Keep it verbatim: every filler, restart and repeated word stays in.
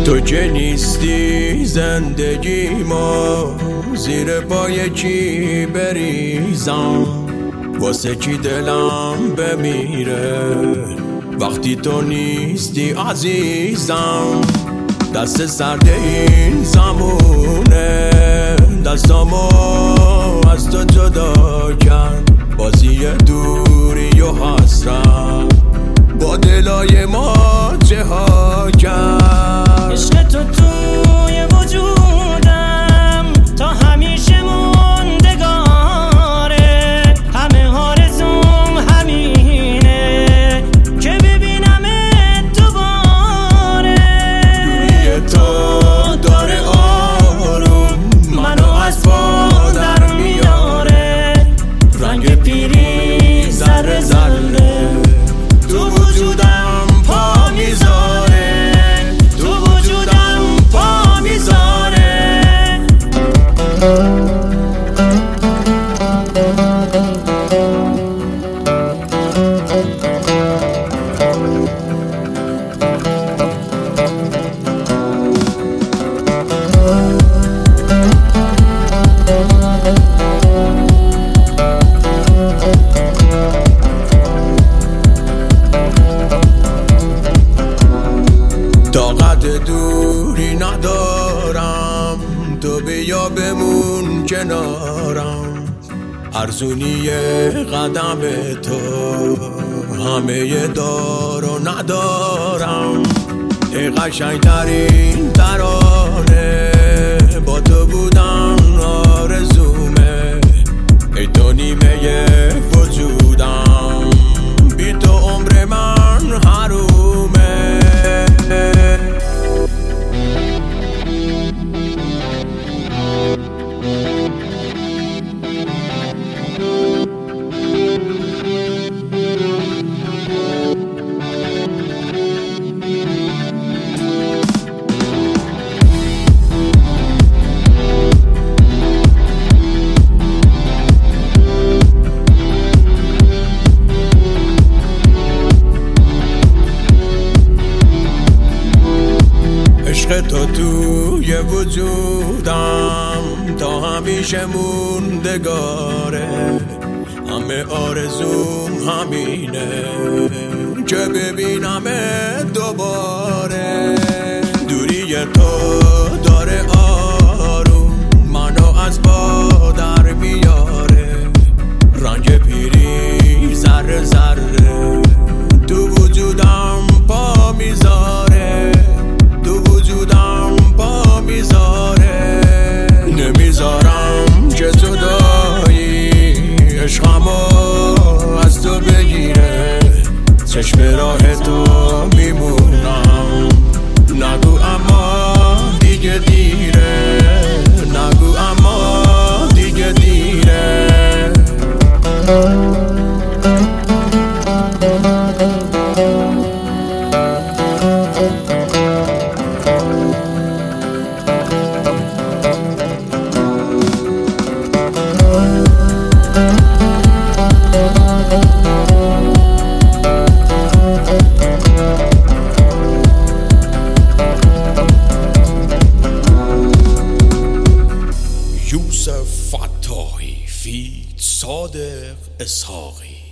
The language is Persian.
تو که نیستی زندگی ما زیر پای کی بریزم، واسه کی دلم بمیره وقتی تو نیستی عزیزم. دست سرد این زمونه دستامو از تو جدا کرد، بازی دوری و حسرت با دلای ما چه ها کرد. عشق تو توی وجودم تا همیشه موندگاره، همه آرزوم همینه که ببینمت دوباره. دوری تو داره آروم منو از پا در میاره، رنگ پیری ذره ذره تو وجودم پا میذاره، تو وجودم پا میذاره. طاقت دوری ندارم، تو بیا بمون کنارم. ارزونی قدم تو همه دارو ندارم. ای قشنگترین ترانه با تو بودن آرزومه، ای تو نیمه وجودم بی تو عمر من حرومه. عشق تو توی وجودم تا همیشه موندگاره، همه آرزوم همینه که ببینمت دوباره. دوری تو داره آروم منو از پا در میاره، رنگ پیری ذره ذره تو وجودم پا میذاره، تو وجودم پا میذاره. نمیذارم که جدایی عشقمو از تو بگیره، چشم راه تو میمونم. نگو اما دیگه دیره، نگو اما دیگه دیره. یوسف فتاحی فیت صادق اسحاقی.